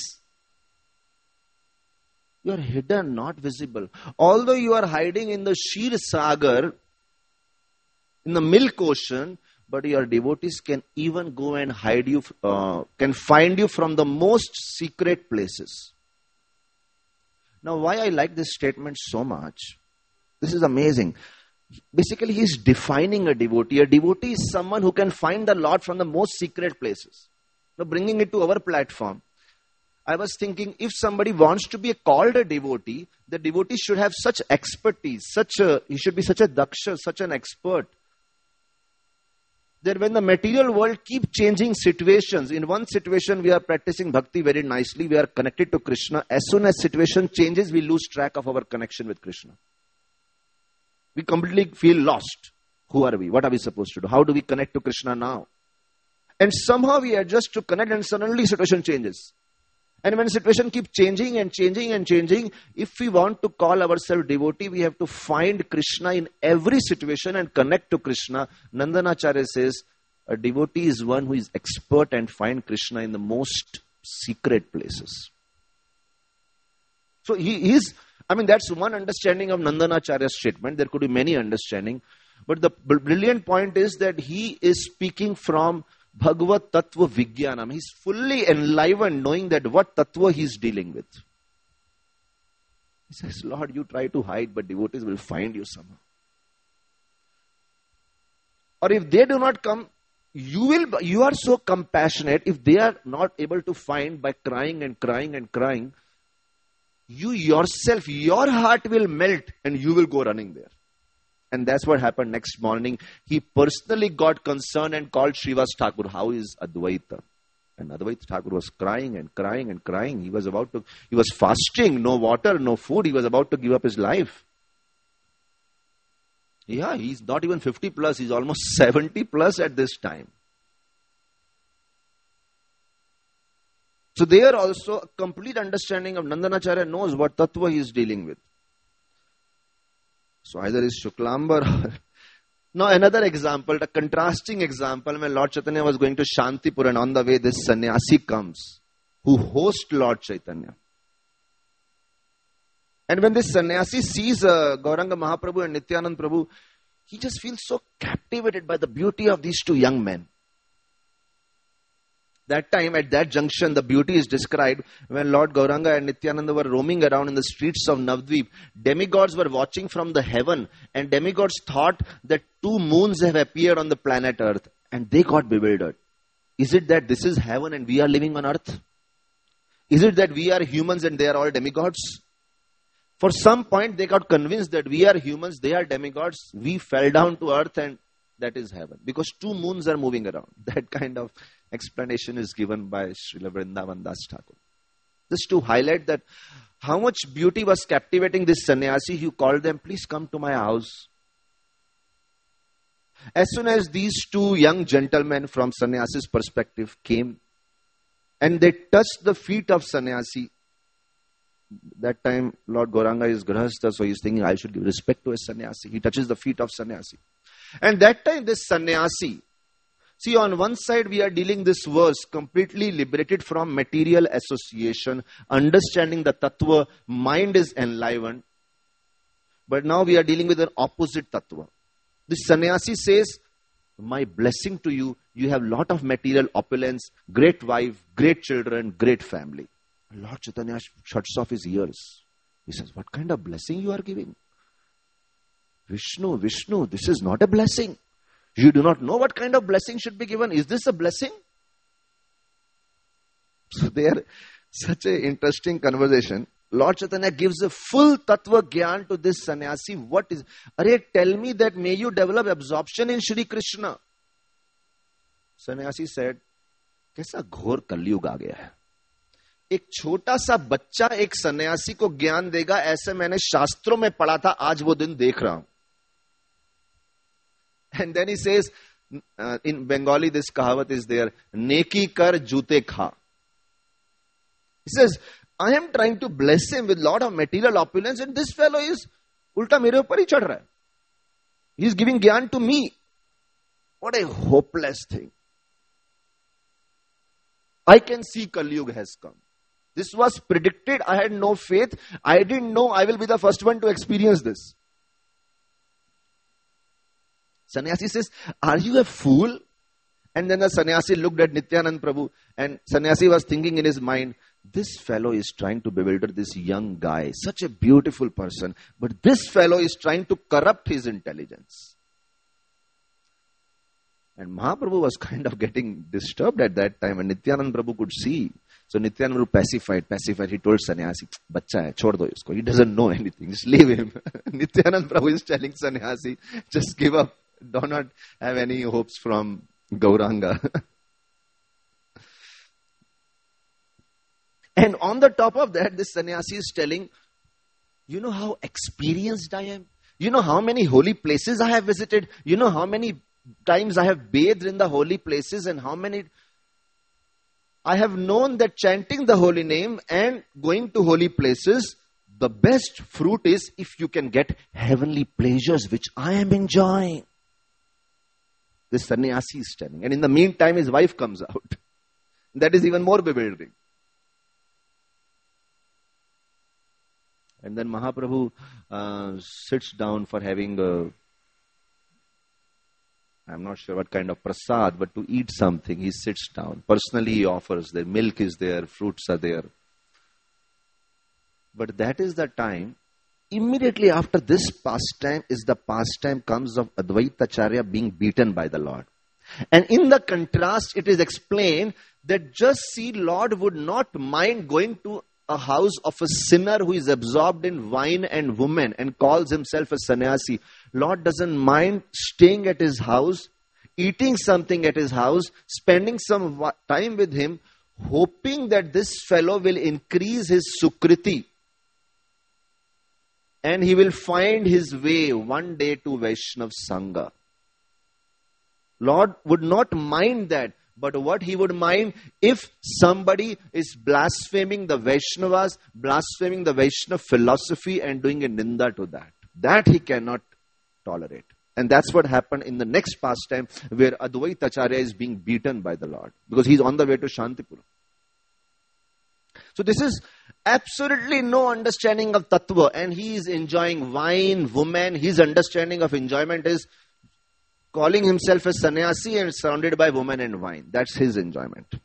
you are hidden, not visible. Although you are hiding in the Shir Sagar, in the milk ocean, but your devotees can even go and hide you, uh, can find you from the most secret places. Now, why I like this statement so much? This is amazing. Basically, he is defining a devotee. A devotee is someone who can find the Lord from the most secret places. Now, bringing it to our platform, I was thinking, if somebody wants to be called a devotee, the devotee should have such expertise, such a, he should be such a daksha, such an expert, that when the material world keeps changing situations, in one situation we are practicing bhakti very nicely, we are connected to Krishna. As soon as situation changes, we lose track of our connection with Krishna. We completely feel lost. Who are we? What are we supposed to do? How do we connect to Krishna now? And somehow we adjust to connect and suddenly situation changes. And when situation keeps changing and changing and changing, if we want to call ourselves devotee, we have to find Krishna in every situation and connect to Krishna. Nandanacharya says, a devotee is one who is expert and find Krishna in the most secret places. So he is, I mean, that's one understanding of Nandanacharya's statement. There could be many understanding. But the brilliant point is that he is speaking from Bhagavat Tattva Vijnanam. He's fully enlivened knowing that what Tattva he's dealing with. He says, Lord, you try to hide, but devotees will find you somehow. Or if they do not come, you will. You are so compassionate. If they are not able to find by crying and crying and crying, you yourself, your heart will melt and you will go running there. And that's what happened next morning. He personally got concerned and called Srivas Thakur. How is Advaita? And Advaita Thakur was crying and crying and crying. He was about to, he was fasting, no water, no food. He was about to give up his life. Yeah, he's not even fifty plus. He's almost seventy plus at this time. So there also a complete understanding of Nandanacharya knows what tattva he is dealing with. So either is Shuklambar or... Now another example, the contrasting example, when Lord Chaitanya was going to Shantipur and on the way this sannyasi comes who hosts Lord Chaitanya. And when this sannyasi sees uh, Gauranga Mahaprabhu and Nityanand Prabhu, he just feels so captivated by the beauty of these two young men. That time, at that junction, the beauty is described when Lord Gauranga and Nityananda were roaming around in the streets of Navadvip. Demigods were watching from the heaven, and demigods thought that two moons have appeared on the planet Earth, and they got bewildered. Is it that this is heaven and we are living on earth? Is it that we are humans and they are all demigods? For some point, they got convinced that we are humans, they are demigods. We fell down to earth and that is heaven. Because two moons are moving around. That kind of explanation is given by Srila Vrindavan Das Thakur. Just to highlight that how much beauty was captivating this sannyasi, he called them, please come to my house. As soon as these two young gentlemen from sannyasi's perspective came and they touched the feet of sannyasi, that time Lord Gauranga is grahastha, so he's thinking I should give respect to a sannyasi. He touches the feet of sannyasi. And that time this sannyasi, see, on one side we are dealing this verse completely liberated from material association, understanding the tattva, mind is enlivened. But now we are dealing with an opposite tattva. The sannyasi says, my blessing to you, you have lot of material opulence, great wife, great children, great family. Lord Chaitanya shuts off his ears. He says, what kind of blessing you are giving? Vishnu, Vishnu, this is not a blessing. You do not know what kind of blessing should be given. Is this a blessing? So there, such an interesting conversation. Lord Chaitanya gives a full tattva gyan to this sannyasi. What is? Arey, tell me that may you develop absorption in Shri Krishna. Sannyasi said, कैसा घोर कलयुग आ गया है. एक छोटा सा बच्चा एक सन्यासी को ज्ञान देगा, ऐसे मैंने शास्त्रों में पढ़ा था, आज वो दिन देख रहा हूं. And then he says, uh, in Bengali this kahavat is there, neki kar jute kha. He says, I am trying to bless him with lot of material opulence and this fellow is ulta mere upar hi chad raha hai. He is giving gyan to me. What a hopeless thing. I can see Kali Yuga has come. This was predicted. I had no faith. I didn't know I will be the first one to experience this. Sannyasi says, are you a fool? And then the sannyasi looked at Nityanand Prabhu and sannyasi was thinking in his mind, this fellow is trying to bewilder this young guy, such a beautiful person, but this fellow is trying to corrupt his intelligence. And Mahaprabhu was kind of getting disturbed at that time and Nityanand Prabhu could see. So Nityanand Prabhu pacified, pacified. He told sannyasi, "Bachcha hai, chhod do isko. He doesn't know anything. Just leave him." Nityanand Prabhu is telling sannyasi, just give up. Do not have any hopes from Gauranga. And on the top of that, this sannyasi is telling, you know how experienced I am? You know how many holy places I have visited? You know how many times I have bathed in the holy places and how many... I have known that chanting the holy name and going to holy places, the best fruit is if you can get heavenly pleasures which I am enjoying. This sannyasi is telling. And in the meantime, his wife comes out. That is even more bewildering. And then Mahaprabhu uh, sits down for having a, I'm not sure what kind of prasad, but to eat something, he sits down. Personally, he offers there. Milk is there, fruits are there. But that is the time, immediately after this pastime is the pastime comes of Advaitacharya being beaten by the Lord. And in the contrast, it is explained that just see, Lord would not mind going to a house of a sinner who is absorbed in wine and women and calls himself a sannyasi. Lord doesn't mind staying at his house, eating something at his house, spending some time with him, hoping that this fellow will increase his sukriti and he will find his way one day to Vaishnav Sangha. Lord would not mind that. But what he would mind if somebody is blaspheming the Vaishnavas, blaspheming the Vaishnav philosophy and doing a ninda to that. That he cannot tolerate. And that's what happened in the next pastime where Advaitacharya is being beaten by the Lord. Because he's on the way to Shantipura. So this is absolutely no understanding of tattva, and he is enjoying wine, woman. His understanding of enjoyment is calling himself a sannyasi and surrounded by women and wine. That's his enjoyment.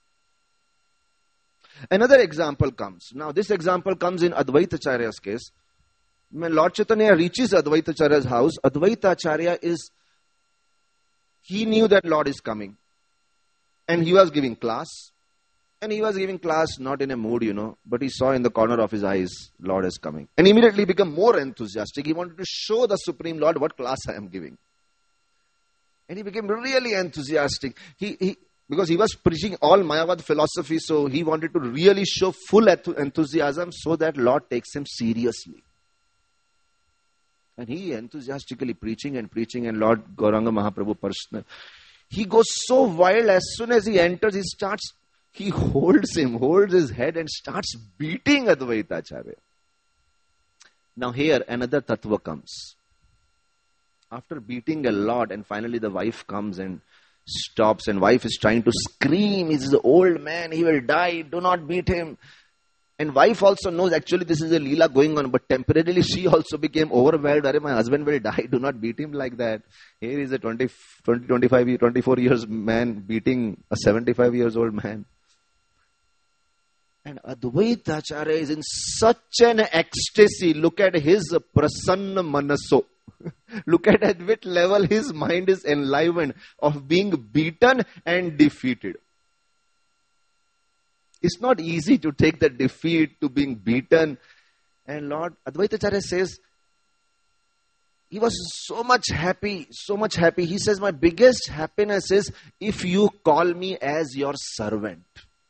Another example comes. Now this example comes in Advaita Acharya's case. When Lord Chaitanya reaches Advaita Acharya's house, Advaita Acharya is, he knew that Lord is coming. And he was giving class. And he was giving class not in a mood, you know, but he saw in the corner of his eyes, Lord is coming. And immediately became more enthusiastic. He wanted to show the Supreme Lord what class I am giving. And he became really enthusiastic. He, he because he was preaching all Mayavad philosophy, so he wanted to really show full enthusiasm so that Lord takes him seriously. And he enthusiastically preaching and preaching, and Lord Gauranga Mahaprabhu personal. He goes so wild. As soon as he enters, he starts, he holds him, holds his head and starts beating Advaita Acharya. Now here another tattva comes. After beating a lot, and finally the wife comes and stops, and wife is trying to scream, he's an old man, he will die, do not beat him. And wife also knows actually this is a leela going on, but temporarily she also became overwhelmed. Arey, my husband will die, do not beat him like that. Here is a twenty, twenty, twenty-five, twenty-four years man beating a seventy-five years old man. And Advaita Acharya is in such an ecstasy. Look at his prasanna manaso. Look at at what level his mind is enlivened of being beaten and defeated. It's not easy to take the defeat, to being beaten. And Lord Advaita Acharya says, he was so much happy, so much happy. He says, my biggest happiness is if you call me as your servant.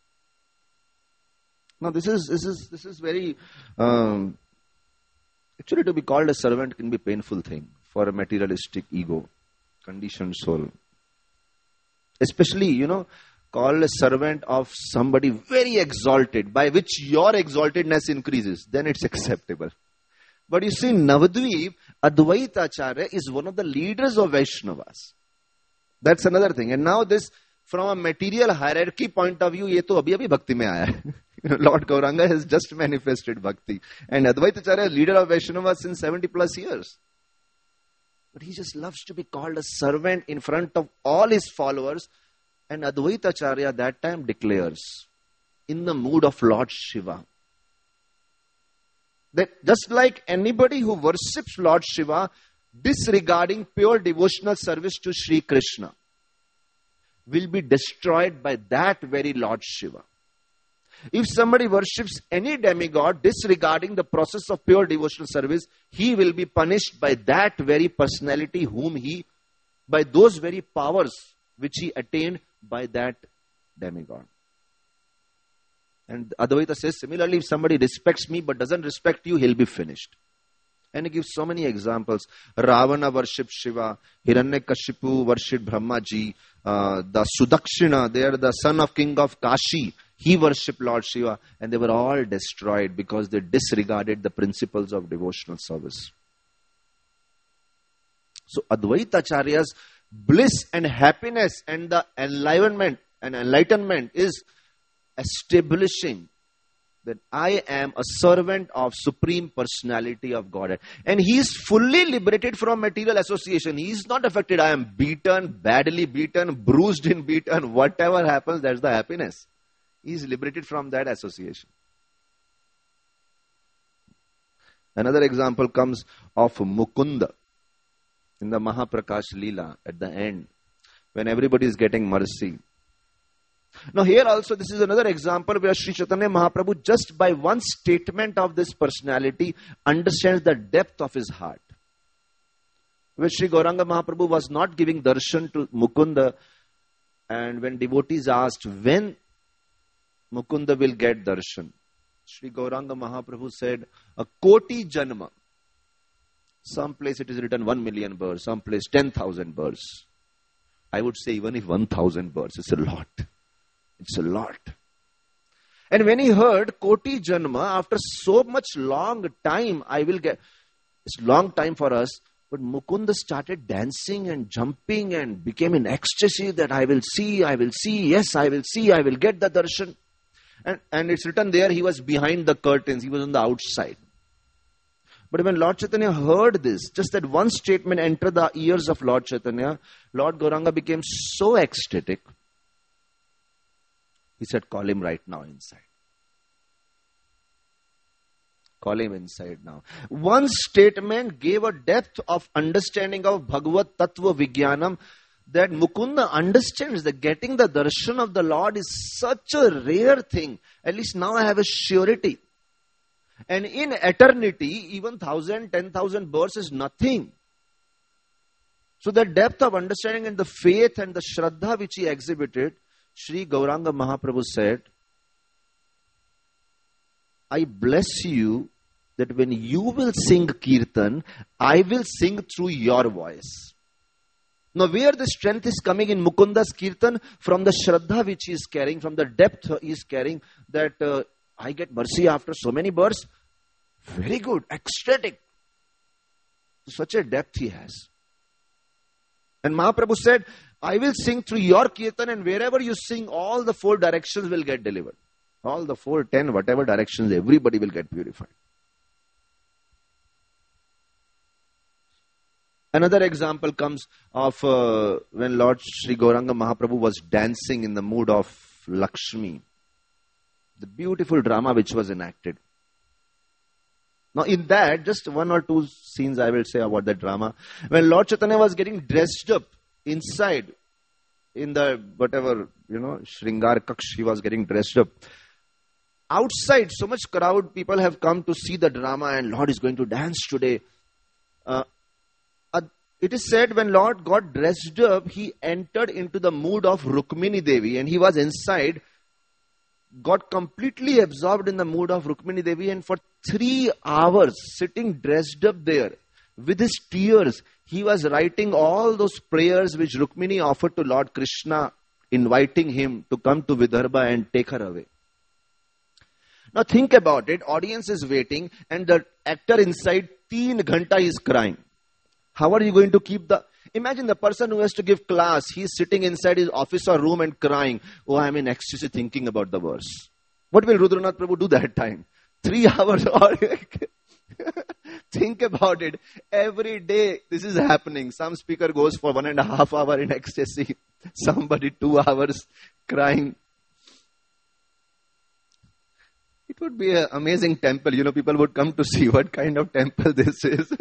Now this is, this is, this is very, um, actually to be called a servant can be a painful thing for a materialistic ego, conditioned soul. Especially, you know, call a servant of somebody very exalted, by which your exaltedness increases, then it's acceptable. But you see, Navadvip, Advaita Acharya is one of the leaders of Vaishnavas. That's another thing. And now this, from a material hierarchy point of view, ye to abhi abhi bhakti mein aaya hai. Lord Gauranga has just manifested bhakti. And Advaita Acharya is leader of Vaishnavas since seventy plus years. But he just loves to be called a servant in front of all his followers. And Advaita Acharya that time declares, in the mood of Lord Shiva, that just like anybody who worships Lord Shiva, disregarding pure devotional service to Sri Krishna, will be destroyed by that very Lord Shiva. If somebody worships any demigod, disregarding the process of pure devotional service, he will be punished by that very personality whom he, by those very powers which he attained by that demigod. And Advaita says, similarly, if somebody respects me but doesn't respect you, he'll be finished. And he gives so many examples. Ravana worshipped Shiva, Hiranyakashipu worshipped Brahmaji, uh, the Sudakshina, they are the son of king of Kashi, he worshipped Lord Shiva, and they were all destroyed because they disregarded the principles of devotional service. So Advaita Acharya's bliss and happiness and the enlivenment and enlightenment is establishing that I am a servant of Supreme Personality of Godhead. And he is fully liberated from material association. He is not affected. I am beaten, badly beaten, bruised and beaten. Whatever happens, that's the happiness. He is liberated from that association. Another example comes of Mukunda in the Mahaprakash Leela at the end, when everybody is getting mercy. Now here also this is another example where Sri Chaitanya Mahaprabhu, just by one statement of this personality, understands the depth of his heart. Where Sri Gauranga Mahaprabhu was not giving darshan to Mukunda, and when devotees asked when Mukunda will get darshan, Sri Gauranga Mahaprabhu said, a koti janma. Some place it is written one million births, some place ten thousand births. I would say even if one thousand births, it's a lot. It's a lot. And when he heard Koti Janma, after so much long time, I will get, it's long time for us, but Mukunda started dancing and jumping and became in ecstasy that I will see, I will see, yes, I will see, I will get the darshan. And, and it's written there, he was behind the curtains, he was on the outside. But when Lord Chaitanya heard this, just that one statement entered the ears of Lord Chaitanya, Lord Gauranga became so ecstatic. He said, call him right now inside. Call him inside now. One statement gave a depth of understanding of Bhagavad Tattva Vijnanam that Mukunda understands that getting the darshan of the Lord is such a rare thing. At least now I have a surety. And in eternity, even thousand, ten thousand births is nothing. So the depth of understanding and the faith and the shraddha which he exhibited, Sri Gauranga Mahaprabhu said, I bless you that when you will sing Kirtan, I will sing through your voice. Now where the strength is coming in Mukunda's Kirtan? From the shraddha which he is carrying, from the depth he is carrying, that uh, I get mercy after so many births. Very good, ecstatic. Such a depth he has. And Mahaprabhu said, I will sing through your Kirtan, and wherever you sing, all the four directions will get delivered. All the four, ten, whatever directions, everybody will get purified. Another example comes of uh, when Lord Sri Gauranga Mahaprabhu was dancing in the mood of Lakshmi. The beautiful drama which was enacted. Now in that, just one or two scenes I will say about the drama. When Lord Chaitanya was getting dressed up inside, in the whatever, you know, Shringar Kaksh, he was getting dressed up. Outside, so much crowd, people have come to see the drama and Lord is going to dance today. Uh, uh, it is said when Lord got dressed up, he entered into the mood of Rukmini Devi and he was inside, got completely absorbed in the mood of Rukmini Devi, and for three hours sitting dressed up there with his tears, he was writing all those prayers which Rukmini offered to Lord Krishna, inviting him to come to Vidarbha and take her away. Now think about it, audience is waiting and the actor inside teen ghanta is crying. How are you going to keep the... Imagine the person who has to give class, he is sitting inside his office or room and crying. Oh, I am in ecstasy thinking about the verse. What will Rudranath Prabhu do that time? Three hours or... Think about it. Every day this is happening. Some speaker goes for one and a half hour in ecstasy. Somebody two hours crying. It would be an amazing temple. You know, people would come to see what kind of temple this is.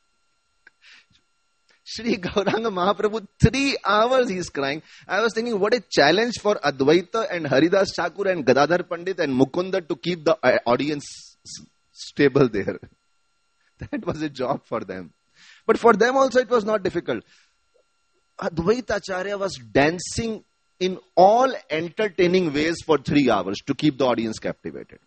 Sri Gauranga Mahaprabhu, three hours he is crying. I was thinking, what a challenge for Advaita and Haridas Thakur and Gadadhar Pandit and Mukunda to keep the audience stable there. That was a job for them. But for them also it was not difficult. Advaita Acharya was dancing in all entertaining ways for three hours to keep the audience captivated.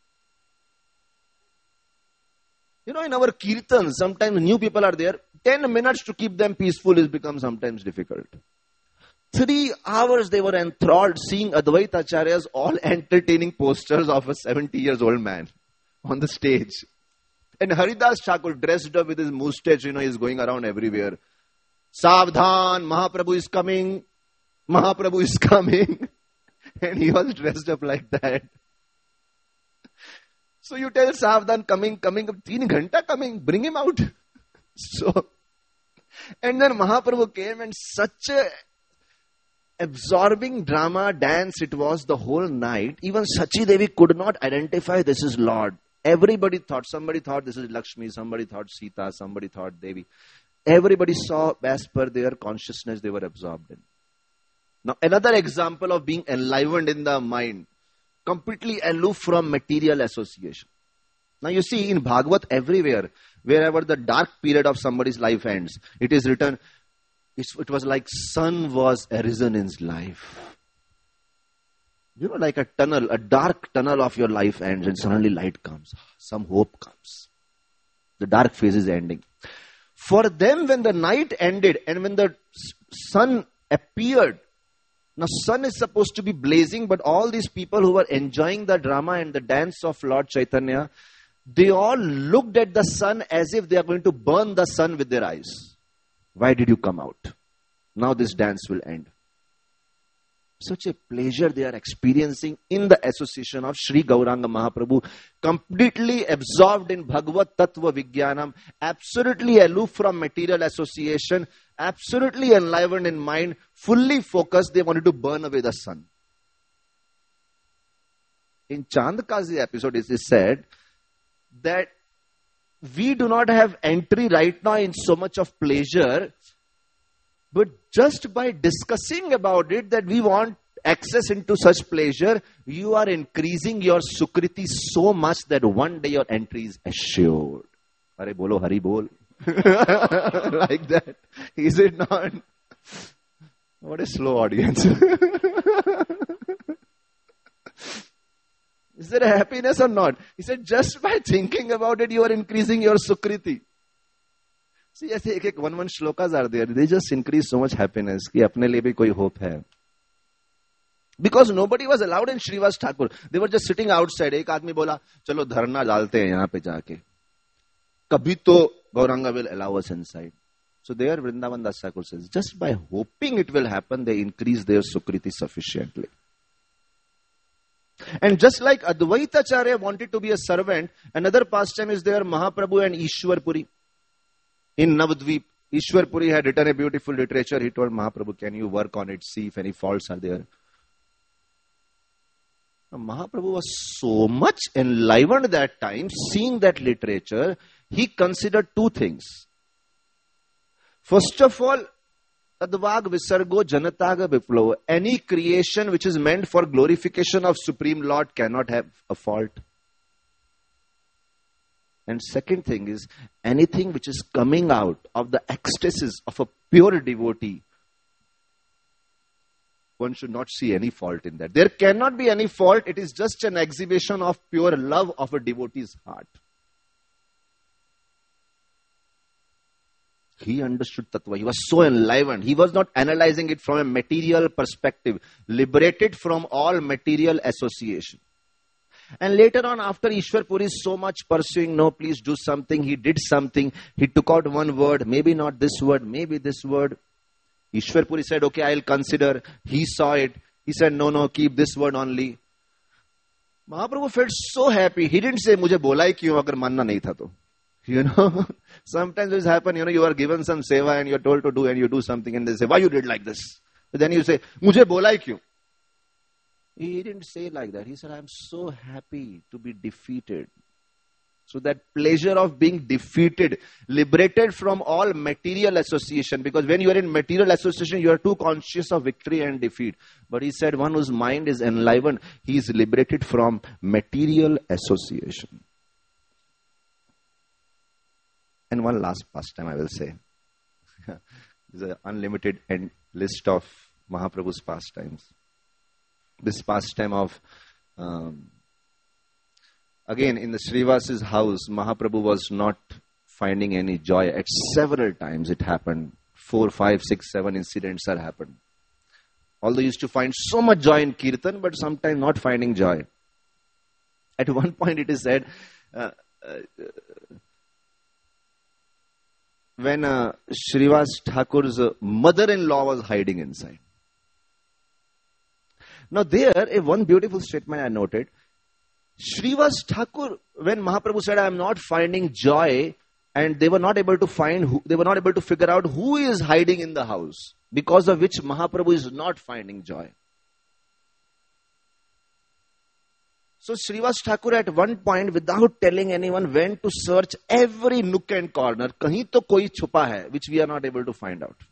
You know, in our kirtan, sometimes new people are there. Ten minutes to keep them peaceful has become sometimes difficult. Three hours they were enthralled seeing Advaita Acharya's all entertaining posters of a seventy years old man on the stage. And Haridas Thakur dressed up with his moustache, you know, he's going around everywhere. Savdhan, Mahaprabhu is coming. Mahaprabhu is coming. And he was dressed up like that. So you tell Savdhan coming, coming, teen ghanta coming, bring him out. So, and then Mahaprabhu came and such a absorbing drama, dance it was the whole night. Even Sachi Devi could not identify this is Lord. Everybody thought, somebody thought this is Lakshmi, somebody thought Sita, somebody thought Devi. Everybody saw as per their consciousness they were absorbed in. Now another example of being enlivened in the mind, completely aloof from material association. Now you see in Bhagavad everywhere, wherever the dark period of somebody's life ends, it is written, it was like sun was arisen in his life. You know, like a tunnel, a dark tunnel of your life ends and suddenly light comes. Some hope comes. The dark phase is ending. For them, when the night ended and when the sun appeared, now sun is supposed to be blazing, but all these people who were enjoying the drama and the dance of Lord Chaitanya, they all looked at the sun as if they are going to burn the sun with their eyes. Why did you come out? Now this dance will end. Such a pleasure they are experiencing in the association of Sri Gauranga Mahaprabhu, completely absorbed in Bhagavad Tattva Vijnanam, absolutely aloof from material association, absolutely enlivened in mind, fully focused. They wanted to burn away the sun. In Chandakazi episode, it is said that we do not have entry right now in so much of pleasure, but just by discussing about it that we want access into such pleasure, you are increasing your sukriti so much that one day your entry is assured. Are bolo hari bol. Like that. Is it not? What a slow audience. Is there a happiness or not? He said, just by thinking about it, you are increasing your sukriti. See, ऐसे एक एक one one shlokas are there. They just increase so much happiness कि अपने लिए भी कोई hope है. Because nobody was allowed in Srivas Thakur. They were just sitting outside. एक आदमी बोला, चलो धरना डालते हैं यहाँ पे जाके. कभी तो Gauranga will allow us inside. So there Vrindavan Das Thakur says, just by hoping it will happen, they increase their sukriti sufficiently. And just like Advaita Acharya wanted to be a servant, another pastime is there, Mahaprabhu and Ishwar Puri. In Navadvip, Ishwar Puri had written a beautiful literature. He told Mahaprabhu, can you work on it, see if any faults are there. Now, Mahaprabhu was so much enlivened that time, seeing that literature, he considered two things. First of all, Tadvag Visargo Janataga Viplava. Any creation which is meant for glorification of Supreme Lord cannot have a fault. And second thing is, anything which is coming out of the ecstasis of a pure devotee, one should not see any fault in that. There cannot be any fault. It is just an exhibition of pure love of a devotee's heart. He understood Tattva. He was so enlivened. He was not analyzing it from a material perspective, liberated from all material association. And later on, after Ishwar Puri is so much pursuing, no, please do something, he did something. He took out one word, maybe not this word, maybe this word. Ishwar Puri said, okay, I'll consider. He saw it. He said, no, no, keep this word only. Mahaprabhu felt so happy. He didn't say, mujhe bola hi kyun agar manna nahi tha to. You know, sometimes this happens, you know, you are given some seva and you are told to do and you do something and they say, why you did like this? But then you say, mujhe bola hi kyun? He didn't say like that. He said, I am so happy to be defeated. So that pleasure of being defeated, liberated from all material association. Because when you are in material association, you are too conscious of victory and defeat. But he said, one whose mind is enlivened, he is liberated from material association. And one last pastime I will say. There's an unlimited end list of Mahaprabhu's pastimes. This pastime of, um, again in the Srivas's house, Mahaprabhu was not finding any joy. At several times it happened. Four, five, six, seven incidents have happened. Although he used to find so much joy in Kirtan, but sometimes not finding joy. At one point it is said, uh, uh, when uh, Srivas Thakur's uh, mother-in-law was hiding inside. Now there, a one beautiful statement I noted. Srivas Thakur, when Mahaprabhu said, I am not finding joy, and they were not able to find, who, they were not able to figure out who is hiding in the house, because of which Mahaprabhu is not finding joy. So Srivas Thakur at one point, without telling anyone, went to search every nook and corner. Kahin to koi chupa hai, which we are not able to find out.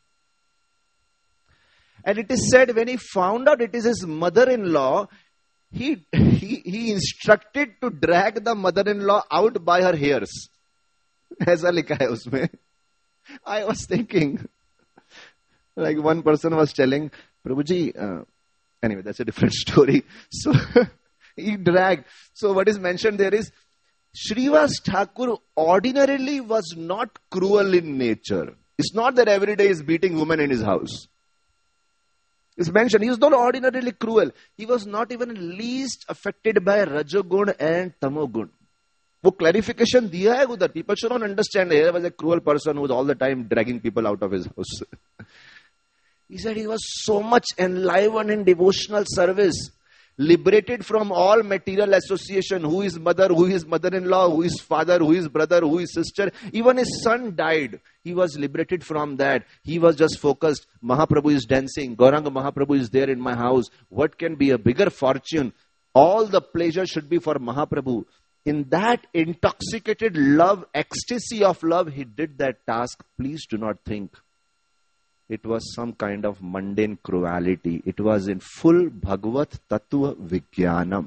And it is said, when he found out it is his mother-in-law, he, he, he instructed to drag the mother-in-law out by her hairs. Aisa likha hai usme. I was thinking, like one person was telling, Prabhuji, uh, anyway, that's a different story. So, he dragged. So what is mentioned there is, Srivas Thakur ordinarily was not cruel in nature. It's not that every day he is beating women in his house. It's mentioned, he was not ordinarily cruel. He was not even least affected by Rajagun and Tamogun. वो clarification दिया है उधर. People should not understand. Here was a cruel person who was all the time dragging people out of his house. He said he was so much enlivened in devotional service, liberated from all material association. Who is mother, who is mother-in-law, who is father, who is brother, who is sister. Even his son died. He was liberated from that. He was just focused. Mahaprabhu is dancing. Gauranga Mahaprabhu is there in my house. What can be a bigger fortune? All the pleasure should be for Mahaprabhu. In that intoxicated love, ecstasy of love, he did that task. Please do not think it was some kind of mundane cruelty. It was in full Bhagavat Tattva Vijnanam.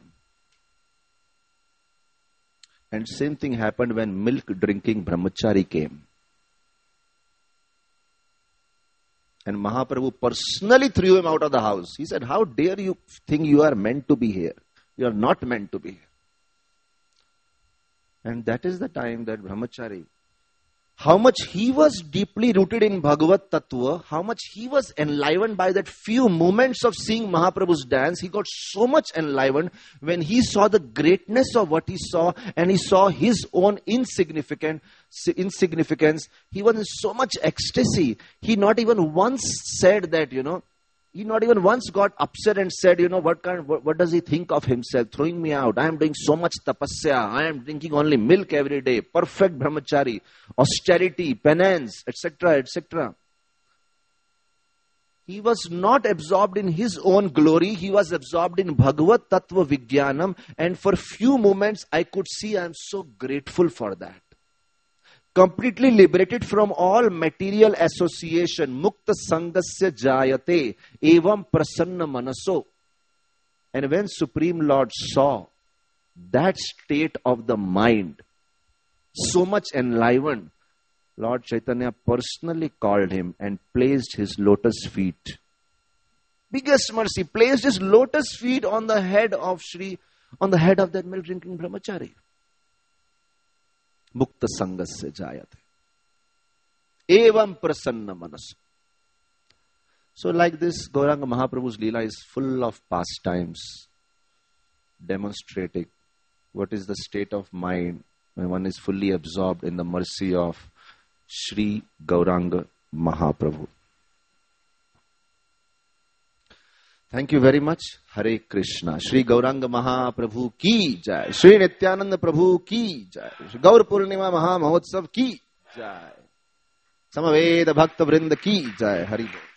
And same thing happened when milk drinking brahmachari came. And Mahaprabhu personally threw him out of the house. He said, how dare you think you are meant to be here? You are not meant to be here. And that is the time that brahmachari, how much he was deeply rooted in Bhagavat Tattva, how much he was enlivened by that few moments of seeing Mahaprabhu's dance. He got so much enlivened when he saw the greatness of what he saw and he saw his own insignificant, insignificance. He was in so much ecstasy. He not even once said that, you know, he not even once got upset and said, you know, what kind, what, what does he think of himself? Throwing me out. I am doing so much tapasya. I am drinking only milk every day. Perfect brahmachari. Austerity, penance, et cetera, et cetera. He was not absorbed in his own glory. He was absorbed in Bhagavat Tattva Vijnanam. And for few moments, I could see I am so grateful for that. Completely liberated from all material association, mukta sangasya jayate, evam prasanna manaso. And when Supreme Lord saw that state of the mind, so much enlivened, Lord Chaitanya personally called him and placed his lotus feet. Biggest mercy, placed his lotus feet on the head of Shri, on the head of that milk drinking brahmachari. Mukta sangasya jayate. Evam prasanna manas. So like this, Gauranga Mahaprabhu's Leela is full of pastimes, demonstrating what is the state of mind when one is fully absorbed in the mercy of Shri Gauranga Mahaprabhu. Thank you very much. Hare Krishna. Shri Gauranga Mahaprabhu ki jai. Shri Nityananda Prabhu ki jai. Shri Gaur Purnima Maha Mahotsav ki jai. Samaveda Bhakta Vrinda ki jai. Hari Bol.